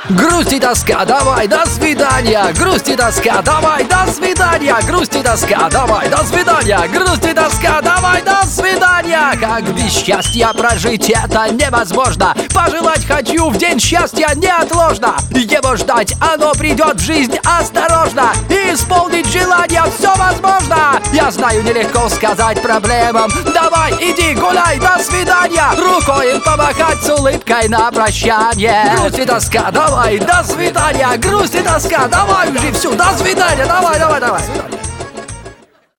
Грусть и тоска, давай, до свидания. Грусть и тоска, давай, до свидания. Грусть и тоска, давай, до свидания. Грусть и тоска, давай, до свидания. Как без счастья прожить это невозможно. Пожелать хочу в день счастья неотложно. Его ждать, оно придет в жизнь осторожно. И исполнить желание все возможно. Я знаю, нелегко сказать проблемам: давай, иди гуляй, до свидания. Рукой им помахать с улыбкой на прощание. Грусть и тоска, давай, до свидания. Грусть и тоска, давай уже все, до свидания. Давай, давай, давай.